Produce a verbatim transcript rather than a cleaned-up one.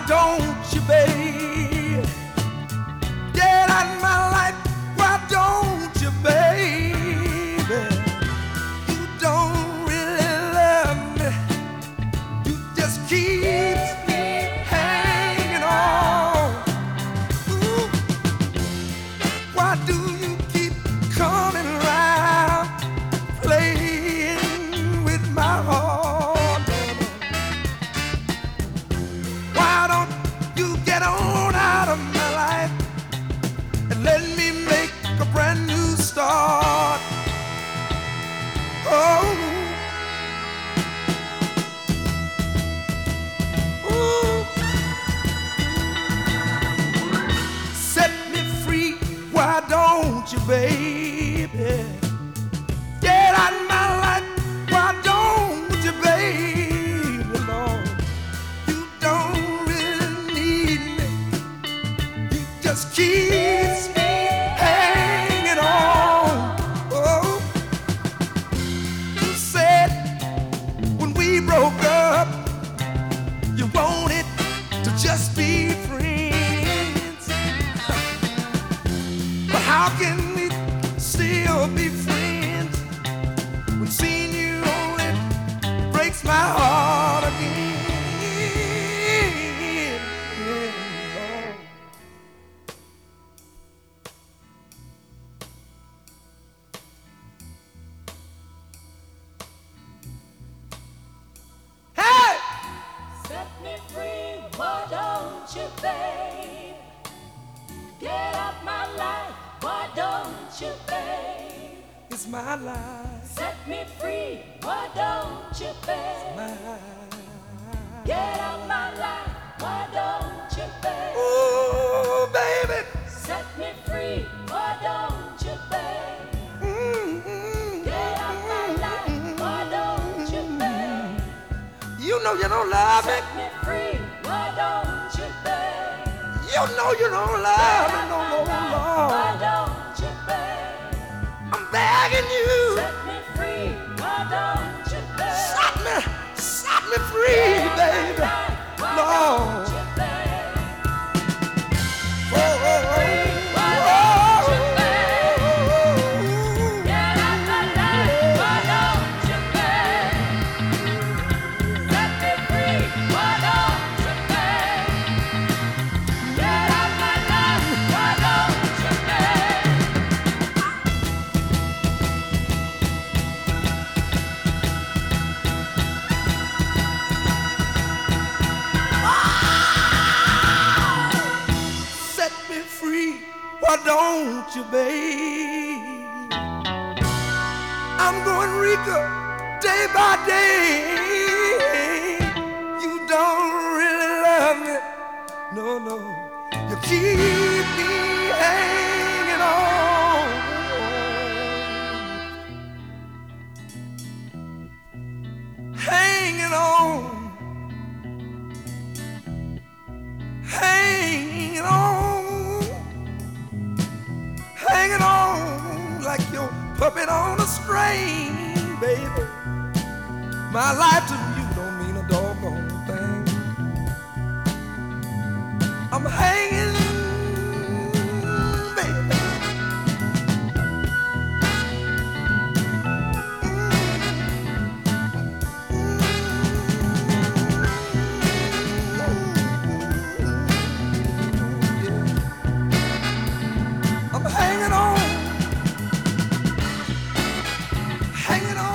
don't you, babe? Get out of my life, why don't you, baby? You don't really love me. You just keep hanging on. Ooh. Why do you keep coming around, playing with my heart? Why don't you get on out of my life and let me make a brand new start? Oh, ooh. Set me free, why don't you, baby? Get out of my life, why don't you, baby? Lord, you don't really need me. You just keep hanging on. Oh, you said when we broke up, you wanted to just be friends. But how can we still be friends when seeing you only breaks my heart again? Yeah, Lord. Hey! Set me free, why don't you, babe? Get out my life, why don't you, babe? It's my life, Set me free, why don't you, babe? my Get out my life, why don't you, babe? ooh, baby. Set me free, why don't you, babe? Mm-hmm. Get out my life, why don't you, babe? You know you don't love me. Set me free, why don't you, babe? You know you don't love me no more, Why Lord. don't you, babe? I'm begging you, Set me free, why don't you, babe? set me, set me free, baby. Lord. Oh, oh, oh, set me free. Why don't you, babe? I'm going Rica day by day. You don't really love me. No, no. You keep me hanging on. Hanging on. Hanging on. Hanging on like your puppet on a string, baby. My life to you don't mean a doggone thing. I'm hanging, baby. I'm hanging on, hanging on.